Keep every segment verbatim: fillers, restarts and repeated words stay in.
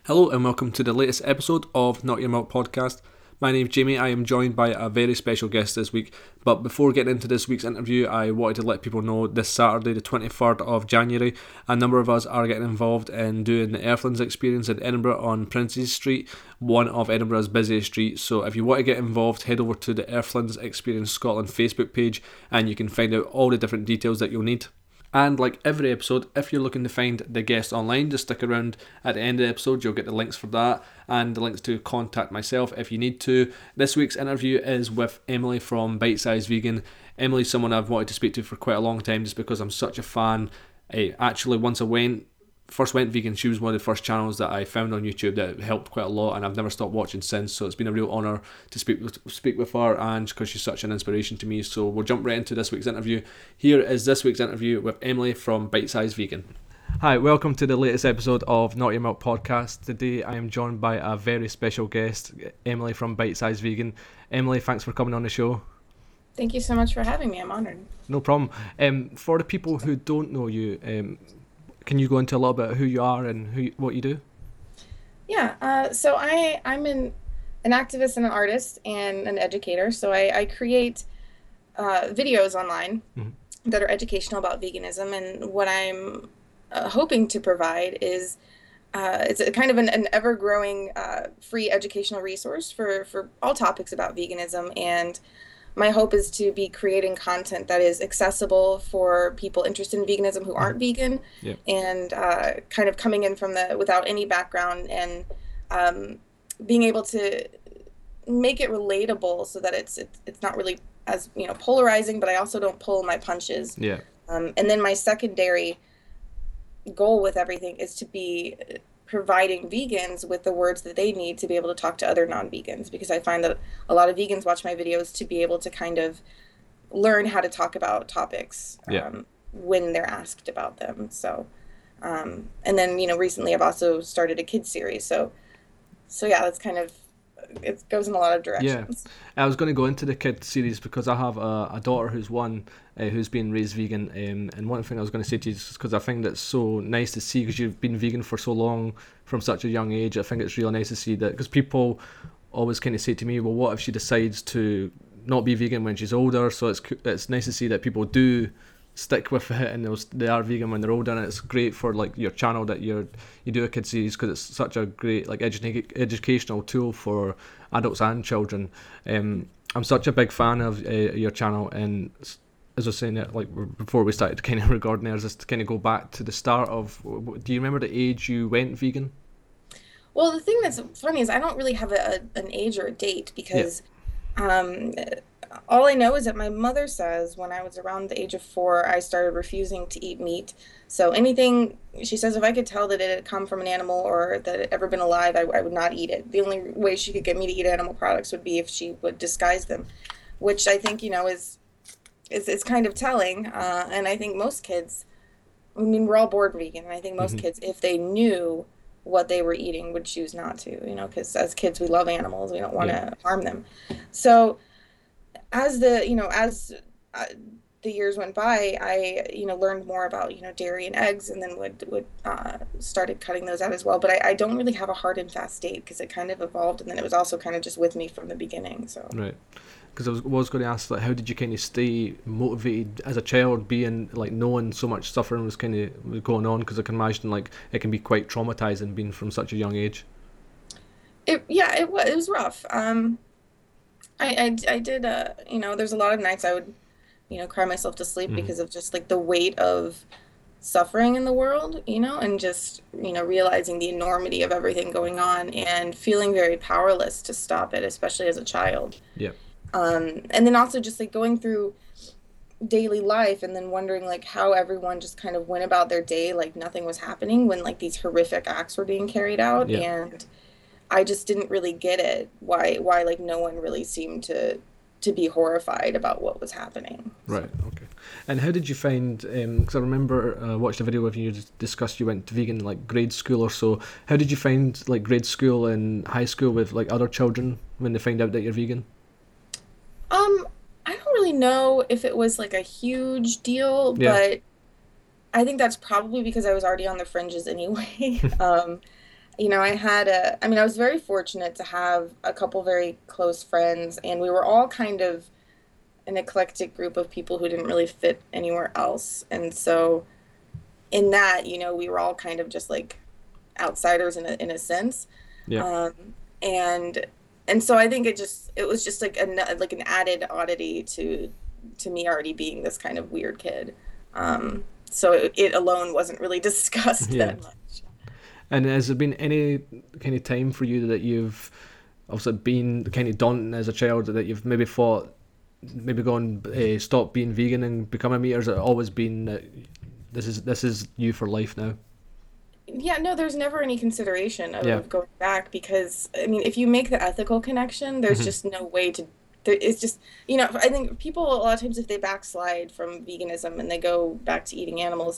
Hello and welcome to the latest episode of Not Your Milk Podcast. My name's Jamie. I am joined by a very special guest this week. But before getting into this week's interview, I wanted to let people know this Saturday, the twenty-third of January, a number of us are getting involved in doing the Earthlings experience in Edinburgh on Princes Street, one of Edinburgh's busiest streets. So if you want to get involved, head over to the Earthlings Experience Scotland Facebook page and you can find out all the different details that you'll need. And like every episode, if you're looking to find the guest online, just stick around at the end of the episode. You'll get the links for that and the links to contact myself if you need to. This week's interview is with Emily from Bite Size Vegan. Emily's someone I've wanted to speak to for quite a long time just because I'm such a fan. I actually, once I went first went vegan, she was one of the first channels that I found on YouTube that helped quite a lot, and I've never stopped watching since. So it's been a real honour to speak with, speak with her, and because she's such an inspiration to me. So we'll jump right into this week's interview. Here is this week's interview with Emily from Bite Size Vegan. Hi, welcome to the latest episode of Not Your Milk Podcast. Today I am joined by a very special guest, Emily from Bite Size Vegan. Emily, thanks for coming on the show. Thank you so much for having me. I'm honoured. No problem. Um, for the people who don't know you, um, can you go into a little bit of who you are and who what you do? Yeah, uh, so I, I'm an, an activist and an artist and an educator. So I, I create uh, videos online mm-hmm. that are educational about veganism. And what I'm uh, hoping to provide is uh, it's a kind of an, an ever-growing uh, free educational resource for, for all topics about veganism. And my hope is to be creating content that is accessible for people interested in veganism who aren't vegan, yeah. and uh, kind of coming in from the without any background and um, being able to make it relatable so that it's, it's it's not really as you know polarizing, but I also don't pull my punches. Yeah. Um, and then my secondary goal with everything is to be providing vegans with the words that they need to be able to talk to other non-vegans, because I find that a lot of vegans watch my videos to be able to kind of learn how to talk about topics um, yeah. when they're asked about them. So, um, and then, you know, recently I've also started a kids series. So, so yeah, that's kind of, it goes in a lot of directions. Yeah, I was going to go into the kid series because I have a, a daughter who's one uh, who's been raised vegan, um, and one thing I was going to say to you is because I think that's so nice to see, because you've been vegan for so long from such a young age. I think it's really nice to see that, because people always kind of say to me, well, what if she decides to not be vegan when she's older? So it's it's nice to see that people do stick with it and they'll, they are vegan when they're older, and it's great for like your channel that you're you do a kid series, because it's such a great like edu- educational tool for adults and children. um I'm such a big fan of uh, your channel, and as I was saying it like before we started kind of recording there, just to kind of go back to the start of, do you remember the age you went vegan? Well, the thing that's funny is I don't really have a, a an age or a date, because yeah. um all I know is that my mother says when I was around the age of four, I started refusing to eat meat. So anything, she says, if I could tell that it had come from an animal or that it had ever been alive, I, I would not eat it. The only way she could get me to eat animal products would be if she would disguise them, which I think, you know, is is, is kind of telling. Uh, and I think most kids, I mean, we're all born vegan, and I think most mm-hmm. kids, if they knew what they were eating, would choose not to, you know, because as kids, we love animals. We don't want to yeah. harm them. So as the, you know, as uh, the years went by, I, you know, learned more about, you know, dairy and eggs, and then would, would uh, started cutting those out as well. But I, I don't really have a hard and fast date, because it kind of evolved, and then it was also kind of just with me from the beginning. So right, because I was, was going to ask, like, how did you kind of stay motivated as a child, being like knowing so much suffering was kind of was going on? Because I can imagine like it can be quite traumatizing being from such a young age. It yeah, it was it was rough. Um. I, I, I did, uh, you know, there's a lot of nights I would, you know, cry myself to sleep mm-hmm. because of just like the weight of suffering in the world, you know, and just, you know, realizing the enormity of everything going on and feeling very powerless to stop it, especially as a child. Yeah. Um, and then also just like going through daily life and then wondering like how everyone just kind of went about their day like nothing was happening when like these horrific acts were being carried out. Yeah. And I just didn't really get it, why why like no one really seemed to to be horrified about what was happening. Right, okay. And how did you find, because um, I remember uh, watched a video where you discussed you went to vegan like grade school or so. How did you find like grade school and high school with like other children when they find out that you're vegan? Um, I don't really know if it was like a huge deal, yeah. but I think that's probably because I was already on the fringes anyway. um You know, I had a, I mean, I was very fortunate to have a couple very close friends, and we were all kind of an eclectic group of people who didn't really fit anywhere else. And so, in that, you know, we were all kind of just like outsiders in a, in a sense. Yeah. Um, and and so I think it just it was just like a like an added oddity to to me already being this kind of weird kid. Um, so it, it alone wasn't really discussed Yeah. that much. And has there been any kind of time for you that you've also been kind of daunting as a child that you've maybe thought, maybe gone, uh, stop being vegan and become a meat, or has it always been that this is this is you for life now? Yeah, no, there's never any consideration of, Yeah. of going back because, I mean, if you make the ethical connection, there's Hmm. just no way to. There, it's just, you know, I think people a lot of times if they backslide from veganism and they go back to eating animals,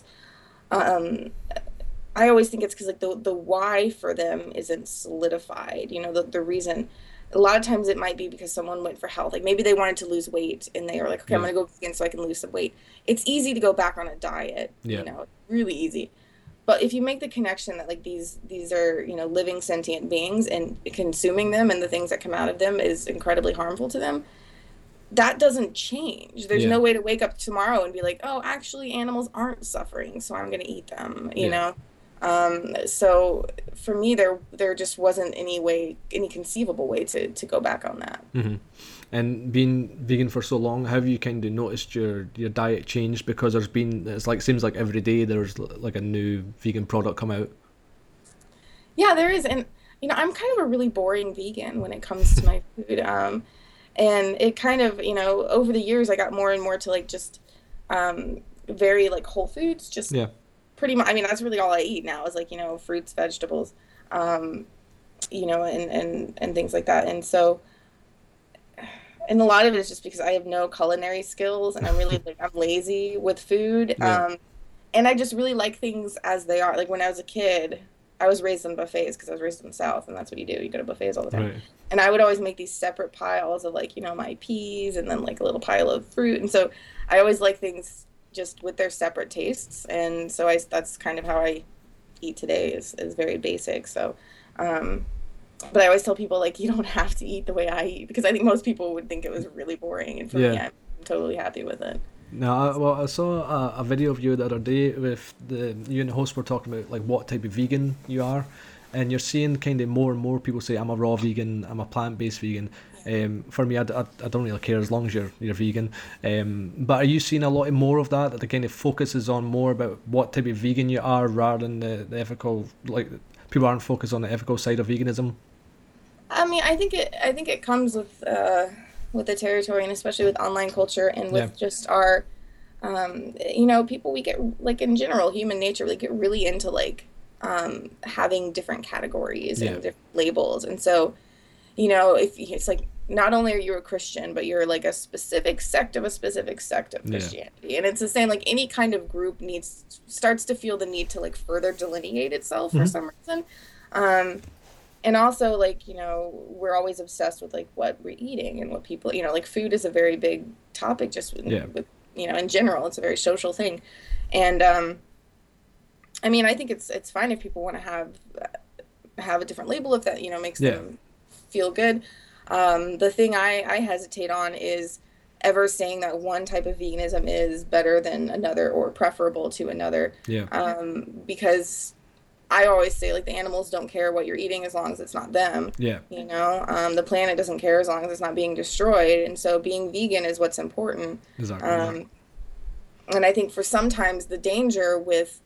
um, I always think it's because like the the why for them isn't solidified. You know, the the reason. A lot of times it might be because someone went for health. Like maybe they wanted to lose weight and they were like, okay, I'm Yeah. gonna go vegan so I can lose some weight. It's easy to go back on a diet, you Yeah. know, really easy. But if you make the connection that like these these are, you know, living sentient beings and consuming them and the things that come out of them is incredibly harmful to them, that doesn't change. There's Yeah. no way to wake up tomorrow and be like, oh, actually, animals aren't suffering, so I'm going to eat them, you Yeah. know? Um, so for me, there there just wasn't any way, any conceivable way to to go back on that. Hmm. And being vegan for so long, have you kind of noticed your your diet change because there's been, it's like, seems like every day there's l- like a new vegan product come out. Yeah, there is, and you know, I'm kind of a really boring vegan when it comes to my food. Um, and it kind of, you know, over the years, I got more and more to like just um, very like whole foods, just Yeah. pretty much. I mean, that's really all I eat now is like, you know, fruits, vegetables, um, you know, and and and things like that. And so, and a lot of it is just because I have no culinary skills and I'm really like I'm lazy with food. Yeah. Um, and I just really like things as they are. Like when I was a kid, I was raised in buffets because I was raised in the South, and that's what you do. You go to buffets all the time. Right. And I would always make these separate piles of like, you know, my peas and then like a little pile of fruit. And so I always like things just with their separate tastes. And so I that's kind of how I eat today is is very basic. So, um, but I always tell people like you don't have to eat the way I eat because I think most people would think it was really boring, and for me, Yeah. I'm totally happy with it. No, I, well, I saw a, a video of you the other day with the you and the host were talking about like what type of vegan you are, and you're seeing kind of more and more people say I'm a raw vegan, I'm a plant-based vegan. Um, for me, I, d- I, I don't really care as long as you're you're vegan. Um, but are you seeing a lot more of that? That the kind of focuses on more about what type of vegan you are rather than the, the ethical, like people aren't focused on the ethical side of veganism. I mean, I think it I think it comes with uh with the territory and especially with online culture and Yeah, with just our um you know, people we get like in general, human nature, we get really into like um having different categories yeah, and different labels. And so, you know, if it's like not only are you a Christian, but you're like a specific sect of a specific sect of yeah, Christianity. And it's the same, like any kind of group needs starts to feel the need to like further delineate itself for hmm, some reason. Um, and also like, you know, we're always obsessed with like what we're eating and what people, you know, like food is a very big topic just with, yeah, with you know, in general, it's a very social thing. And um, I mean, I think it's it's fine if people want to have have a different label if that, you know, makes yeah, them feel good. Um, the thing I, I hesitate on is ever saying that one type of veganism is better than another or preferable to another. yeah, Um, because I always say like the animals don't care what you're eating as long as it's not them. yeah, You know, um, the planet doesn't care as long as it's not being destroyed. And so being vegan is what's important. exactly, yeah, Um, and I think for sometimes the danger with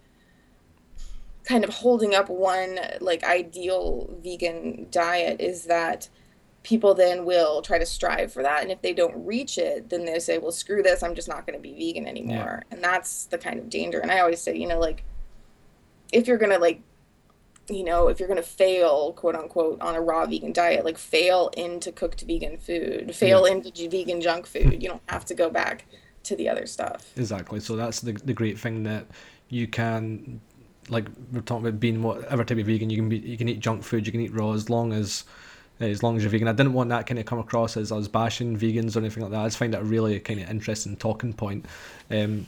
kind of holding up one like ideal vegan diet is that people then will try to strive for that. And if they don't reach it, then they say, well, screw this, I'm just not going to be vegan yeah, anymore. And that's the kind of danger. And I always say, you know, like if you're going to like, you know, if you're going to fail, quote unquote, on a raw vegan diet, like fail into cooked vegan food, yeah. fail into j- vegan junk food. You don't have to go back to the other stuff. Exactly. So that's the the great thing that you can, like we're talking about being whatever type of vegan you can be. You can eat junk food. You can eat raw as long as as long as you're vegan. I didn't want that kind of come across as I was bashing vegans or anything like that. I just find it a really kind of interesting talking point. Um,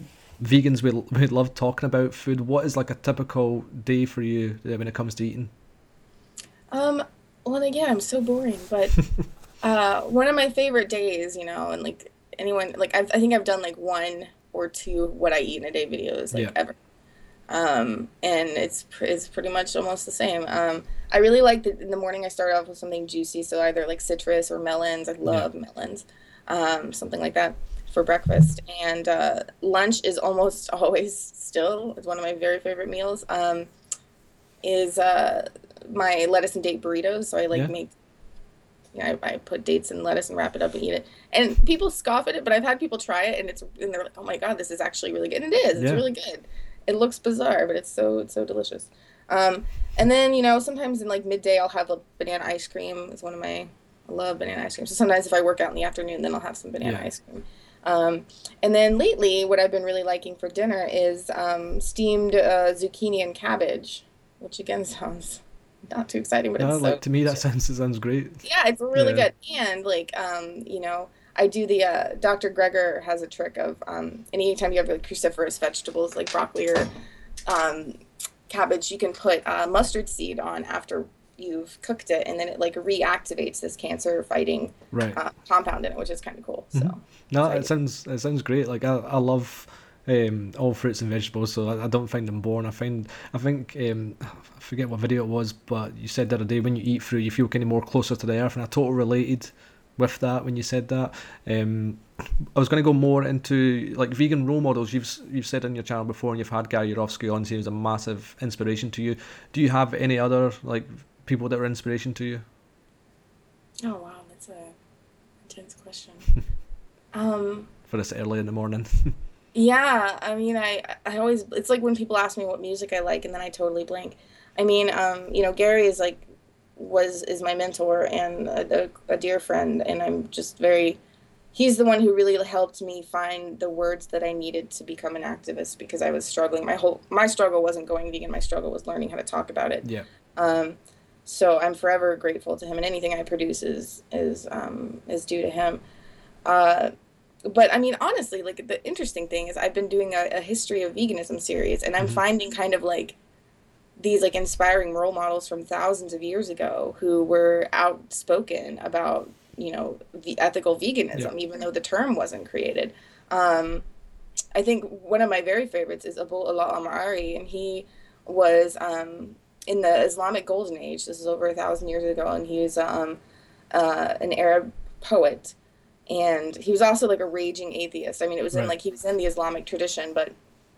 vegans we we love talking about food. What is like a typical day for you uh, when it comes to eating? Um, well, again, I'm so boring, but uh, one of my favorite days, you know, and like anyone, like I've, I think I've done like one or two what I eat in a day videos, like Yeah, ever. Um, and it's pr- it's pretty much almost the same. Um, I really like that in the morning I start off with something juicy, so either like citrus or melons. I yeah, love melons, um, something like that for breakfast. And uh, lunch is almost always still it's one of my very favorite meals. Um, is uh, my lettuce and date burritos. So I like yeah, make you know, I, I put dates and lettuce and wrap it up and eat it. And people scoff at it, but I've had people try it and it's and they're like, "Oh my God, this is actually really good." And it is. It's yeah. really good. It looks bizarre, but it's so it's so delicious. Um, and then, you know, sometimes in like midday I'll have a banana ice cream. It's one of my I love banana ice cream. So sometimes if I work out in the afternoon, then I'll have some banana Yeah. ice cream. Um, and then lately, what I've been really liking for dinner is um, steamed uh, zucchini and cabbage, which again sounds not too exciting, but No, it's like so to me that delicious. sounds sounds great. Yeah, it's really Yeah. good. And like, um, you know, I do the uh, doctor Greger has a trick of um, and anytime you have like cruciferous vegetables like broccoli or um, cabbage, you can put uh, mustard seed on after you've cooked it, and then it like reactivates this cancer fighting Right. uh, compound in it, which is kind of cool. hmm So, No, so I it do. sounds it sounds great. Like I, I love um, all fruits and vegetables, so I, I don't find them boring. I find I think um, I forget what video it was, but you said the other day when you eat fruit, you feel kind of more closer to the earth, and I totally related with that when you said that. Um, I was going to go more into like vegan role models. You've you've said on your channel before, and you've had Gary Yourofsky on. He was a massive inspiration to you. Do you have any other like people that were inspiration to you Oh wow, that's a intense question. Um, for this early in the morning? yeah, I mean, I I always it's like when people ask me what music I like, and then I totally blank. I mean, um, you know, Gary is like was is my mentor and a, a, a dear friend, and I'm just very he's the one who really helped me find the words that I needed to become an activist because I was struggling. My whole my struggle wasn't going vegan. My struggle was learning how to talk about it. Yeah. Um, so I'm forever grateful to him, and anything I produce is is um, is due to him. Uh, but I mean, honestly, like the interesting thing is I've been doing a, a history of veganism series, and I'm hmm finding kind of like these like inspiring role models from thousands of years ago who were outspoken about, you know, the ethical Yeah. veganism, even though the term wasn't created. Um, I think one of my very favorites is Abu Allah al-Ma'ari, and he was um, in the Islamic Golden Age. This is over a thousand years ago, and he was um, uh, an Arab poet, and he was also like a raging atheist. I mean, it was in Right. like he was in the Islamic tradition, but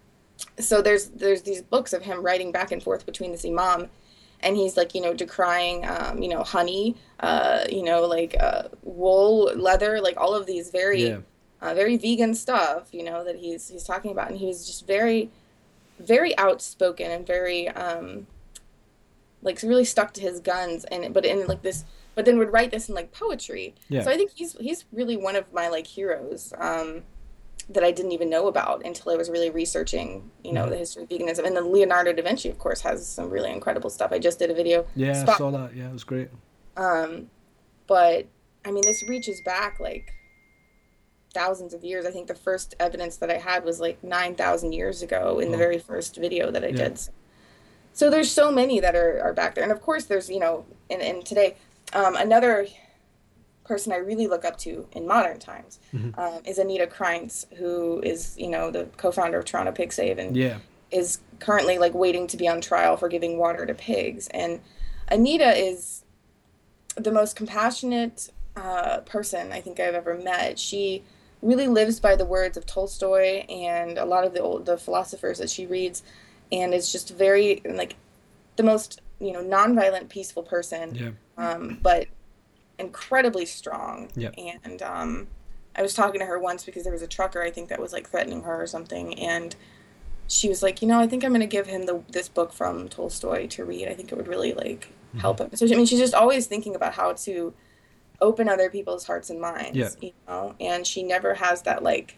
so there's there's these books of him writing back and forth between this imam, and he's like, you know, decrying um, you know, honey, uh, you know, like uh, wool, leather, like all of these very Yeah. uh, very vegan stuff, you know, that he's he's talking about, and he was just very very outspoken and very um like really stuck to his guns, and but in like this but then would write this in like poetry. Yeah. So I think he's he's really one of my like heroes. Um that I didn't even know about until I was really researching, you know, hmm the history of veganism. And then Leonardo da Vinci, of course, has some really incredible stuff. I just did a video Yeah, I spot. saw that. Yeah, it was great. Um, but I mean, this reaches back like thousands of years. I think the first evidence that I had was like nine thousand years ago in the Wow. very first video that I Yeah. did. So there's so many that are, are back there. And of course, there's, you know, and, and today, um, another person I really look up to in modern times hmm um, is Anita Kreinz, who is, you know, the co-founder of Toronto Pig Save and Yeah. is currently like waiting to be on trial for giving water to pigs. And Anita is the most compassionate uh, person I think I've ever met. She really lives by the words of Tolstoy and a lot of the old the philosophers that she reads, and is just very like the most, you know, nonviolent, peaceful person, Yeah. um, but incredibly strong. Yeah. And um, I was talking to her once because there was a trucker I think that was like threatening her or something, and she was like, you know, I think I'm going to give him the this book from Tolstoy to read. I think it would really like hmm help him. So I mean, she's just always thinking about how to open other people's hearts and Yeah. minds, you know, and she never has that like,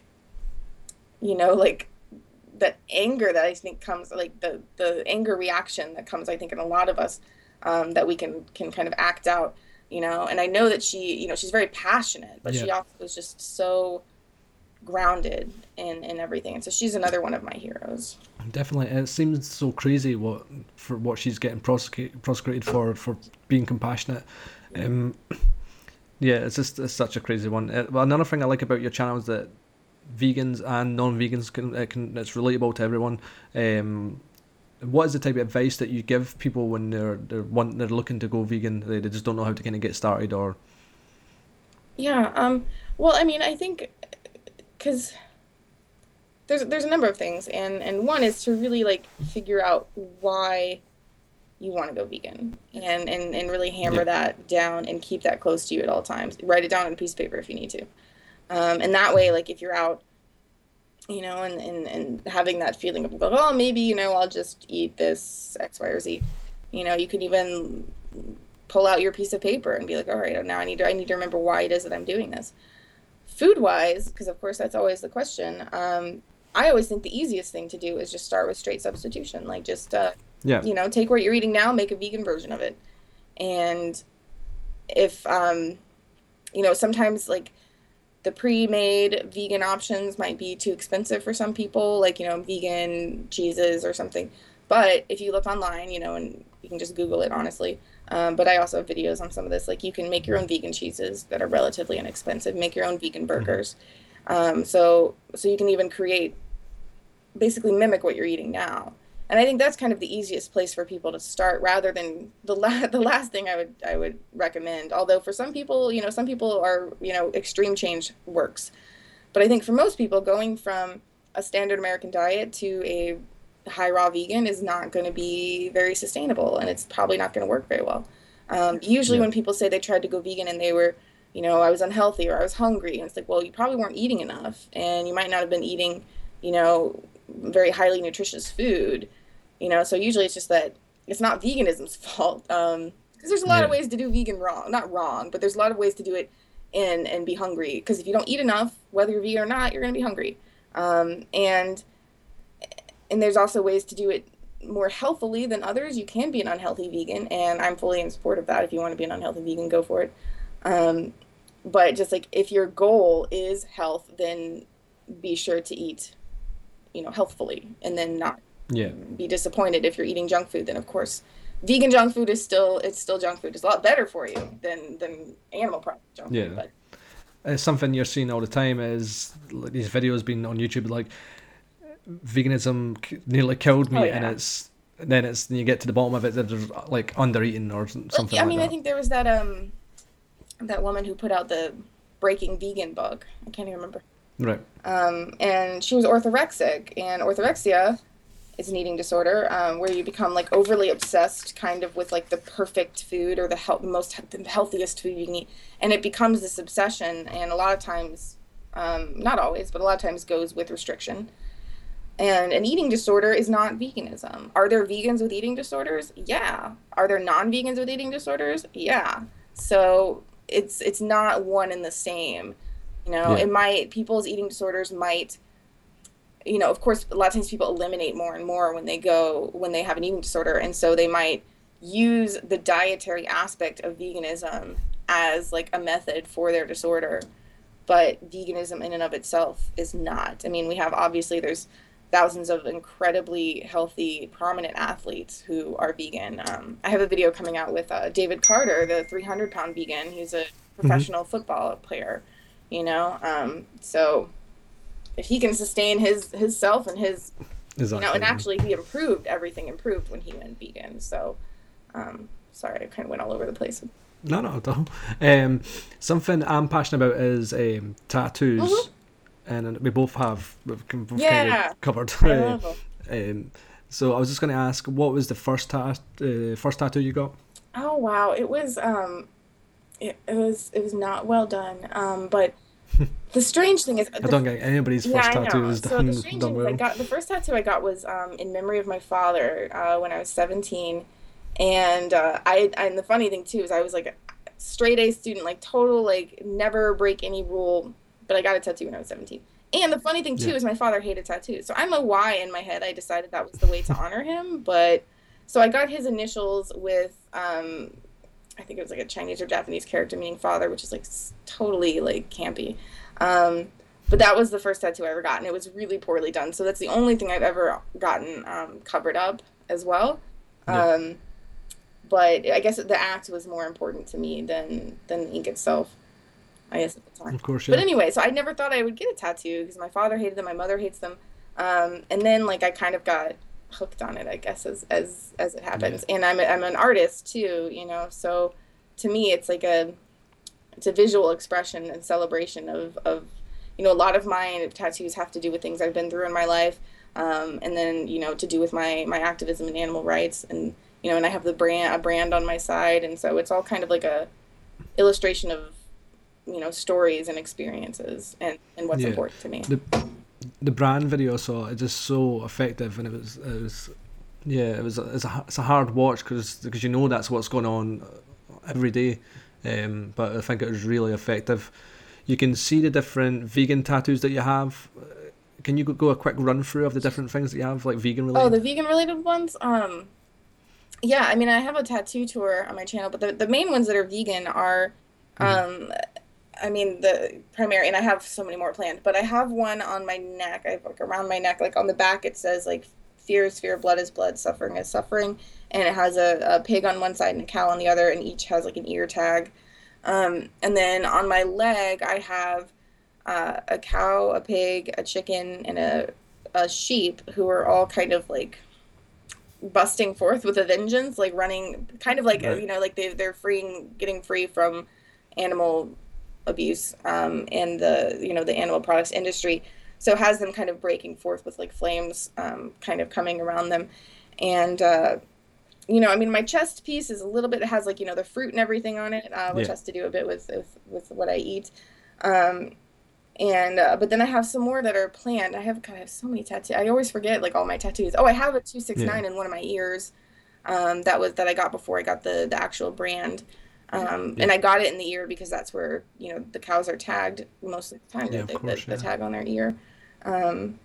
you know, like that anger that I think comes like the the anger reaction that comes I think in a lot of us, um, that we can can kind of act out, you know. And I know that she, you know, she's very passionate, but Yeah. she also is just so grounded in in everything. And so she's another one of my heroes. Definitely. It seems so crazy what for what she's getting prosecuted prosecuted for for being compassionate. Um, yeah, it's just it's such a crazy one. Uh, well, another thing I like about your channel is that vegans and non-vegans can it can it's relatable to everyone. Um, what is the type of advice that you give people when they're they're want they're looking to go vegan? They, they just don't know how to kind of get started or. Yeah. Um. Well, I mean, I think because there's there's a number of things, and and one is to really like figure out why you want to go vegan, and and and really hammer Yeah. that down and keep that close to you at all times. Write it down on a piece of paper if you need to. Um, and that way, like if you're out, you know, and, and, and having that feeling of, like, oh, maybe, you know, I'll just eat this X, Y, or Z. You know, you could even pull out your piece of paper and be like, all right, now I need to, I need to remember why it is that I'm doing this. Food wise, because of course that's always the question. Um, I always think the easiest thing to do is just start with straight substitution. Like just, uh, Yeah. you know, take what you're eating now, make a vegan version of it. And if, um, you know, sometimes like, the pre-made vegan options might be too expensive for some people, like, you know, vegan cheeses or something. But if you look online, you know, and you can just Google it, honestly. Um, but I also have videos on some of this. Like, you can make your own vegan cheeses that are relatively inexpensive, make your own vegan burgers. Um, so, so you can even create, basically mimic what you're eating now. And I think that's kind of the easiest place for people to start, rather than the la- the last thing I would I would recommend. Although for some people, you know, some people are, you know, extreme change works. But I think for most people, going from a standard American diet to a high raw vegan is not going to be very sustainable, and it's probably not going to work very well. Um, usually Yeah. when people say they tried to go vegan and they were, you know, I was unhealthy or I was hungry, and it's like, well, you probably weren't eating enough, and you might not have been eating, you know, very highly nutritious food. You know, so usually it's just that it's not veganism's fault. Um, because there's a lot of Yeah. ways to do vegan wrong, not wrong, but there's a lot of ways to do it and and be hungry. Because if you don't eat enough, whether you're vegan or not, you're gonna be hungry. Um, and and there's also ways to do it more healthily than others. You can be an unhealthy vegan, and I'm fully in support of that. If you want to be an unhealthy vegan, go for it. Um, but just like if your goal is health, then be sure to eat, you know, healthfully, and then not Yeah. be disappointed if you're eating junk food. Then of course, vegan junk food is still it's still junk food. It's a lot better for you than than animal product junk Yeah. food. But It's something you're seeing all the time is like, these videos being on YouTube like veganism k- nearly killed me, oh and yeah. it's then it's you get to the bottom of it that there's like undereating or Well, something I like mean, I that. think there was that um that woman who put out the Breaking Vegan book. I can't even remember. Right. Um, and she was orthorexic, and orthorexia is an eating disorder um, where you become like overly obsessed kind of with like the perfect food or the, health, the most the healthiest food you can eat, and it becomes this obsession, and a lot of times um, not always but a lot of times goes with restriction. And an eating disorder is not veganism. Are there vegans with eating disorders? Yeah. Are there non-vegans with eating disorders? Yeah. So it's it's not one and the same. You know, Yeah. it might people's eating disorders might, you know, of course, a lot of times people eliminate more and more when they go when they have an eating disorder, and so they might use the dietary aspect of veganism as like a method for their disorder. But veganism in and of itself is not. I mean, we have obviously there's thousands of incredibly healthy, prominent athletes who are vegan. Um, I have a video coming out with uh, David Carter, the three hundred pound vegan. He's a Hmm. professional football player, you know. Um, so if he can sustain his his self and his, you know, and Exactly. actually he improved, everything improved when he went vegan. So, um, sorry, I kind of went all over the place. No, not at all. Um, something I'm passionate about is um, tattoos, Mhm. and we both have we've both kind Yeah, of covered. I love them. um, so I was just going to ask, what was the first tat uh, first tattoo you got? Oh wow, it was um, it, it was it was not well done. Um, but the strange thing is, I the don't think anybody's yeah, first I tattoo know. is So the done strange done thing is, I well. got the first tattoo I got was um in memory of my father uh, when I was seventeen, and uh, I and the funny thing too is I was like a straight A student, like total like never break any rule, but I got a tattoo when I was seventeen. And the funny thing too Yeah. is my father hated tattoos, so I don't know why in my head I decided that was the way to honor him, but so I got his initials with um I think it was like a Chinese or Japanese character meaning father, which is like s- totally like campy. Um, But that was the first tattoo I ever got, and it was really poorly done. So that's the only thing I've ever gotten um, covered up as well. Yeah. Um, but I guess the act was more important to me than than the ink itself, I guess at the time. Of course, But yeah. anyway, so I never thought I would get a tattoo because my father hated them, my mother hates them. Um, and then like I kind of got hooked on it, I guess, as as as it happens. Yeah. And I'm a, I'm an artist too, you know. So to me, it's like a it's a visual expression and celebration of of you know, a lot of my tattoos have to do with things I've been through in my life, um, and then you know to do with my my activism in animal rights, and you know, and I have the brand a brand on my side, and so it's all kind of like a illustration of you know stories and experiences and and what's Yeah. important to me. The the brand video I saw, it's just so effective, and it was it was yeah, it was a, it's a it's a hard watch because because you know that's what's going on every day, um, but I think it was really effective. You can see the different vegan tattoos that you have. Uh, Can you go go a quick run through of the different things that you have, like vegan Oh, the related? vegan related ones? Um, yeah, I mean, I have a tattoo tour on my channel, but the, the main ones that are vegan are, Hmm. um, I mean, the primary, and I have so many more planned, but I have one on my neck. I have like around my neck, like on the back, it says like fear is fear, blood is blood, suffering is suffering. And it has a, a pig on one side and a cow on the other, and each has like an ear tag. Um, and then on my leg, I have uh, a cow, a pig, a chicken, and a, a sheep who are all kind of like busting forth with a vengeance, like running, kind of like uh, Right. you know, like they they're freeing, getting free from animal abuse um, and the you know the animal products industry. So it has them kind of breaking forth with like flames, um, kind of coming around them, and uh, you know, I mean, my chest piece is a little bit, it has like you know the fruit and everything on it, uh, which Yeah. has to do a bit with with, with what I eat. Um, and uh, but then I have some more that are planned. I have God, I have so many tattoos. I always forget like all my tattoos. Oh, I have a two six Yeah. nine in one of my ears. Um, that was that I got before I got the the actual brand. Um, Yeah. and I got it in the ear because that's where you know the cows are tagged most of the time. Yeah. The Of the, the, course. the Yeah. tag on their ear. Um,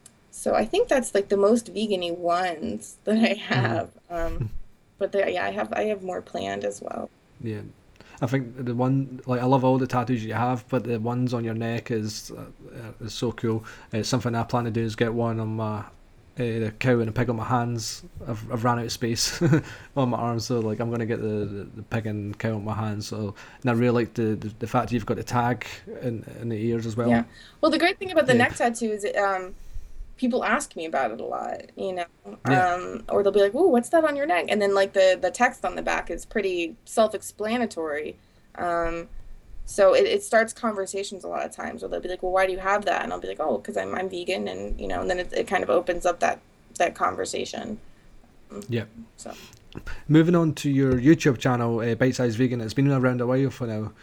so I think that's like the most vegan-y ones that I Hmm. have. Um, but there, yeah, I have I have more planned as well. Yeah. I think the one, like, I love all the tattoos you have, but the ones on your neck is uh, uh, is so cool. It's something I plan to do is get one on my uh, the cow and the pig on my hands. I've, I've ran out of space on my arms, so like I'm gonna get the, the, the pig and cow on my hands. So and I really like the, the, the fact you've got the tag in in the ears as well. Yeah. Well, the great thing about the Yeah, neck tattoo is um, people ask me about it a lot, you know, yeah, um, or they'll be like, "Ooh, what's that on your neck?" And then like the the text on the back is pretty self-explanatory. Um, so it, it starts conversations a lot of times where they'll be like, "Well, why do you have that?" And I'll be like, "Oh, because I'm I'm vegan," and you know, and then it, it kind of opens up that that conversation. yeah. So, Moving on to your YouTube channel, uh, Bite Size Vegan. It's been around a while for now.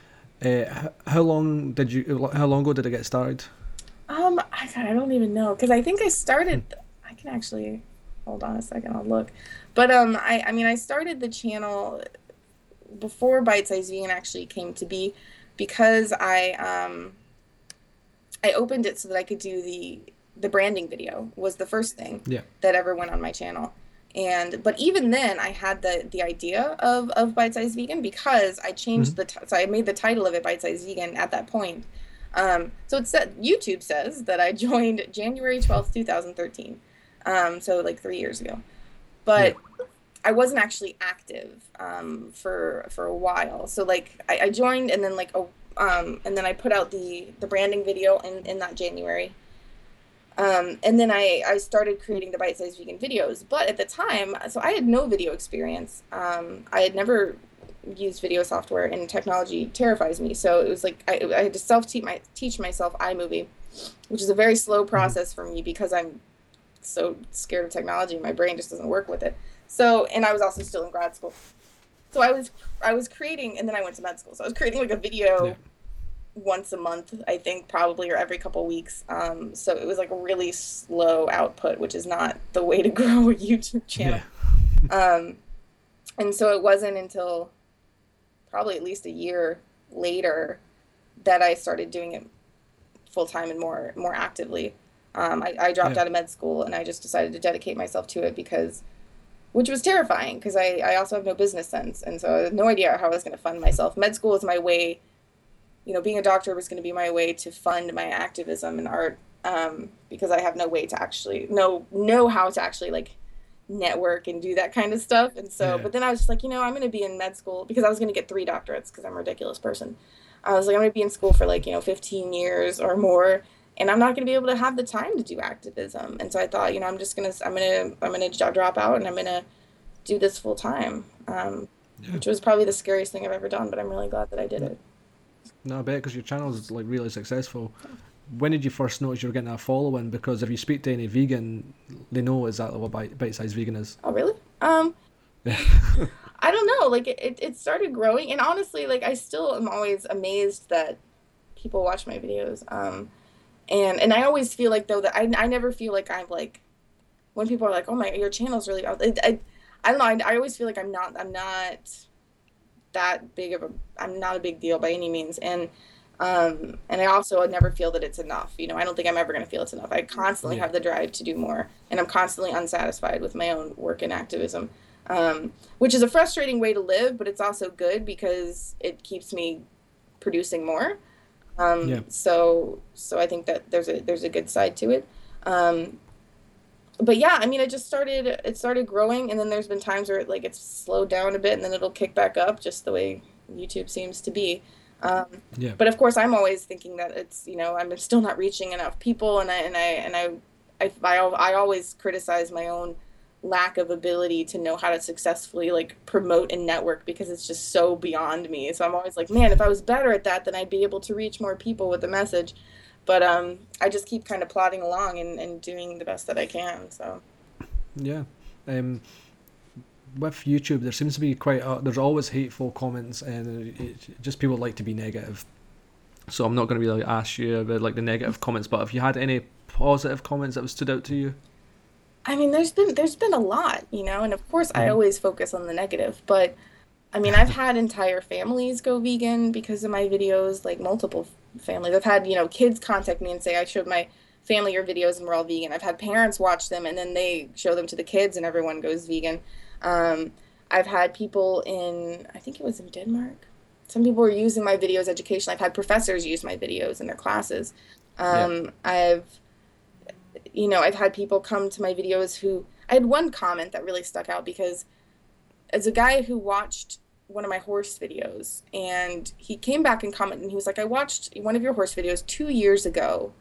Uh, h- how long did you? How long ago did it get started? um, I God, I don't even know because I think I started. I can actually hold on a second. I'll look. But um, I I mean, I started the channel before Bite Size Vegan actually came to be because I um I opened it so that I could do the the branding video was the first thing Yeah. that ever went on my channel. And but even then I had the the idea of of Bite Size Vegan because I Hmm. changed the t- so I made the title of it Bite Size Vegan at that point. Um so it said YouTube says that I joined January twelfth, twenty thirteen. Um so like three years ago. Yeah. But I wasn't actually active um, for for a while. So like I, I joined and then like a um, and then I put out the the branding video in in that January. Um, and then I I started creating the bite sized vegan videos. But at the time, so I had no video experience. Um, I had never used video software, and technology terrifies me. So it was like I, I had to self teach my teach myself iMovie, which is a very slow Hmm. process for me because I'm so scared of technology. My brain just doesn't work with it. So, and I was also still in grad school. So I was I was creating, and then I went to med school. So I was creating like a Yeah. video once a month, I think, probably, or every couple weeks. Um, so it was like a really slow output, which is not the way to grow a YouTube channel. Yeah. Um, and so it wasn't until probably at least a year later that I started doing it full time and more more actively. Um, I, I dropped Yeah. out of med school and I just decided to dedicate myself to it because which was terrifying because I, I also have no business sense. And so I had no idea how I was going to fund myself. Med school is my way you know, being a doctor was going to be my way to fund my activism in art, um, because I have no way to actually know know how to actually like network and do that kind of stuff. And so, Yeah. but then I was just like, you know, I'm going to be in med school because I was going to get three doctorates because I'm a ridiculous person. I was like, I'm going to be in school for like, you know, fifteen years or more, and I'm not going to be able to have the time to do activism. And so I thought, you know, I'm just going to, I'm going to, I'm going to drop out and I'm going to do this full time. Um, Yeah. which was probably the scariest thing I've ever done, but I'm really glad that I did No, it. no I bet because your channel is like really successful. When did you first notice you were getting a following? Because if you speak to any vegan, they know exactly what bite, bite-sized vegan is. Oh, really? Um, I don't know. Like it, it, it started growing, and honestly, like I still am always amazed that people watch my videos. Um, and and I always feel like though that I I never feel like I'm like when people are like, oh my, your channel's really. I, I, I don't know. I, I always feel like I'm not. I'm not that big of a. I'm not a big deal by any means, and um, and I also never feel that it's enough. You know, I don't think I'm ever going to feel it's enough. I constantly Yeah. have the drive to do more, and I'm constantly unsatisfied with my own work and activism, um, which is a frustrating way to live, but it's also good because it keeps me producing more. Yeah. Um, so so I think that there's a there's a good side to it. Um, but yeah, I mean, it just started it started growing, and then there's been times where it, like it's slowed down a bit, and then it'll kick back up, just the way YouTube seems to be. Um, Yeah. but of course, I'm always thinking that it's you know I'm still not reaching enough people, and I and I and I I I, I always criticize my own lack of ability to know how to successfully like promote and network because it's just so beyond me. So I'm always like, man, if I was better at that, then I'd be able to reach more people with the message. But um, I just keep kind of plodding along and, and doing the best that I can. So Yeah. Um, with YouTube, there seems to be quite a, there's always hateful comments, and it, it, just people like to be negative. So I'm not going to really ask you about like the negative comments, but have you had any positive comments that have stood out to you? I mean, there's been there's been a lot, you know, and of course I Mm-hmm. always focus on the negative, but I mean, I've had entire families go vegan because of my videos, like multiple f- families. I've had, you know, kids contact me and say I showed my family your videos and we're all vegan. I've had parents watch them and then they show them to the kids and everyone goes vegan. Um, I've had people in, I think it was in Denmark. Some people were using my videos education. I've had professors use my videos in their classes. Yeah. Um, I've, you know, I've had people come to my videos who, I had one comment that really stuck out because as a guy who watched one of my horse videos and he came back and commented and he was like, I watched one of your horse videos two years ago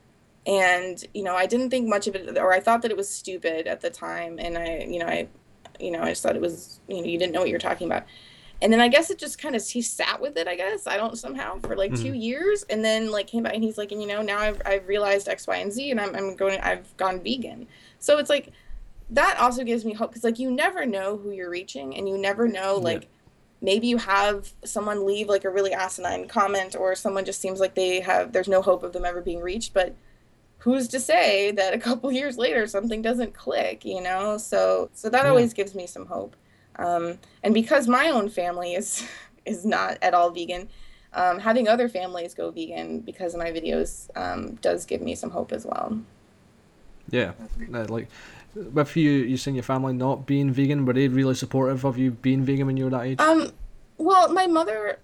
and you know I didn't think much of it, or I thought that it was stupid at the time, and I you know I you know I just thought it was, you know you didn't know what you were talking about. And then I guess it just kind of he sat with it, I guess, I don't, somehow for like Mm-hmm. two years, and then like came back and he's like, and you know now I've, I've realized X, Y, and Z, and I'm, I'm going I've gone vegan. So it's like that also gives me hope because like you never know who you're reaching, and you never know Yeah. like maybe you have someone leave like a really asinine comment, or someone just seems like they have there's no hope of them ever being reached, but who's to say that a couple years later something doesn't click, you know? So so that Yeah. always gives me some hope. Um, and because my own family is is not at all vegan, um, having other families go vegan because of my videos um, does give me some hope as well. Yeah. Uh, like with you, you saying your family not being vegan, were they really supportive of you being vegan when you were that age? Um, well, my mother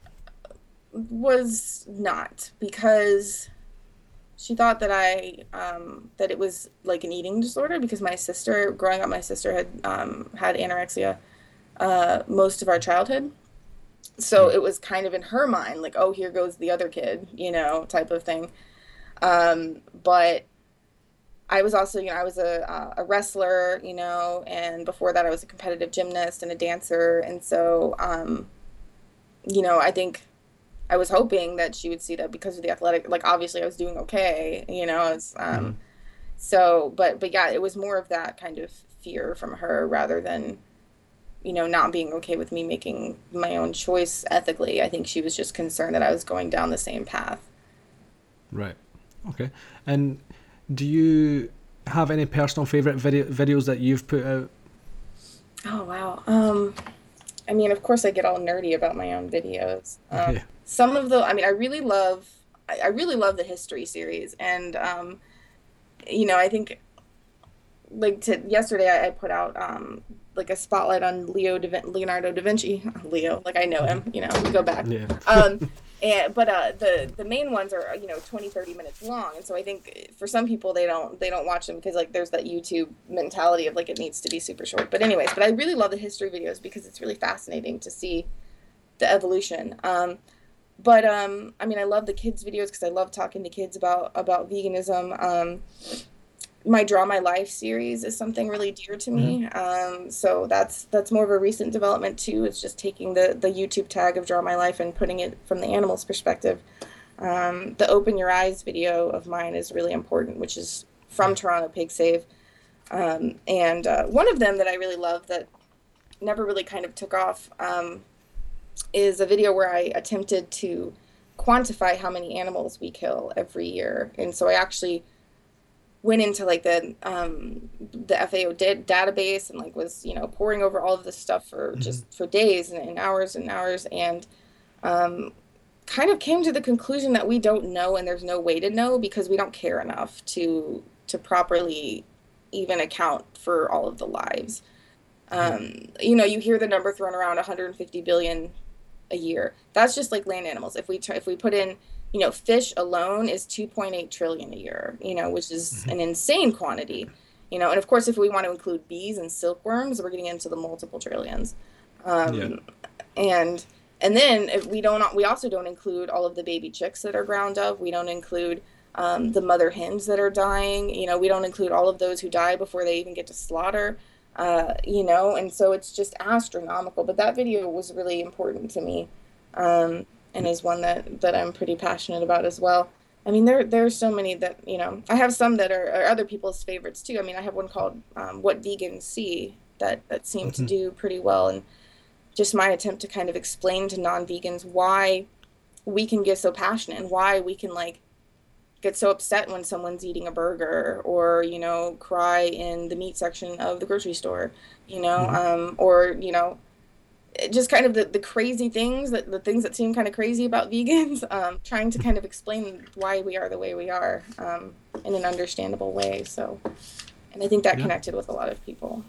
was not because she thought that I um, that it was like an eating disorder because my sister, growing up, my sister had um, had anorexia uh, most of our childhood. So Yeah. it was kind of in her mind, like, oh, here goes the other kid, you know, type of thing. Um, but I was also, you know, I was a, uh, a wrestler, you know, and before that I was a competitive gymnast and a dancer. And so, um, you know, I think I was hoping that she would see that because of the athletic, like obviously I was doing okay, you know, it's, Mm-hmm. um, so, but, but yeah, it was more of that kind of fear from her rather than, you know, not being okay with me making my own choice ethically. I think she was just concerned that I was going down the same path. Right. Okay. And do you have any personal favorite video videos that you've put out? Oh, wow. Um, I mean, of course I get all nerdy about my own videos. Um, Yeah. some of the, I mean, I really love, I, I really love the history series. And, um, you know, I think like to, yesterday I, I put out, um, like a spotlight on Leo da Vin- Leonardo da Vinci. Leo, like I know him, you know, we go back. Yeah. Um, and but uh, the the main ones are you know twenty thirty minutes long, and so I think for some people they don't they don't watch them because like there's that YouTube mentality of like it needs to be super short. But anyways, but I really love the history videos because it's really fascinating to see the evolution. Um, but um, I mean, I love the kids videos because I love talking to kids about about veganism. Um, my Draw My Life series is something really dear to Mm-hmm. me. Um, so that's that's more of a recent development too. It's just taking the the YouTube tag of Draw My Life and putting it from the animal's perspective. Um, the Open Your Eyes video of mine is really important, which is from Toronto Pig Save. Um, and uh, one of them that I really love that never really kind of took off um, is a video where I attempted to quantify how many animals we kill every year. And so I actually went into like the um the F A O da- database and like was you know pouring over all of this stuff for Mm-hmm. just for days and, and hours and hours and um kind of came to the conclusion that we don't know and there's no way to know because we don't care enough to to properly even account for all of the lives. Yeah. Um, you know, you hear the number thrown around one hundred fifty billion a year. That's just like land animals. If we try, if we put in, you know, fish alone is two point eight trillion a year, you know, which is Mm-hmm. an insane quantity. You know, and of course, if we want to include bees and silkworms, we're getting into the multiple trillions. Yeah. Um, and and then if we don't, we also don't include all of the baby chicks that are ground up. We don't include um, the mother hens that are dying. You know, we don't include all of those who die before they even get to slaughter. Uh, you know, and so it's just astronomical. But that video was really important to me, um, and is one that that I'm pretty passionate about as well. I mean, there there's so many that you know. I have some that are, are other people's favorites too. I mean, I have one called um, "What Vegans See" that that seemed to Mm-hmm. do pretty well, and just my attempt to kind of explain to non-vegans why we can get so passionate and why we can like get so upset when someone's eating a burger or you know cry in the meat section of the grocery store, you know, Mm-hmm. um, or you know just kind of the, the crazy things that the things that seem kind of crazy about vegans, um, trying to kind of explain why we are the way we are um, in an understandable way. So, and I think that Yeah. connected with a lot of people.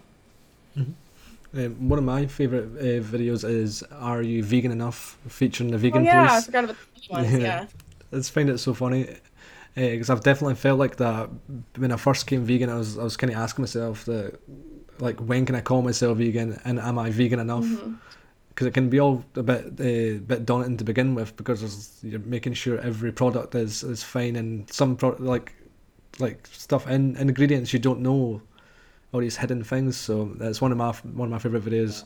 Um, one of my favourite uh, videos is "Are You Vegan Enough?" featuring the Oh vegan yeah, I police. forgot about the funny ones. Yeah, Yeah. I just find it so funny because I've definitely felt like that when I first came vegan. I was I was kind of asking myself that like when can I call myself vegan and am I vegan enough? Hmm. Because it can be all a bit uh, bit daunting to begin with because there's, you're making sure every product is, is fine and some pro- like like stuff in ingredients you don't know all these hidden things. So that's one of my one of my favorite videos.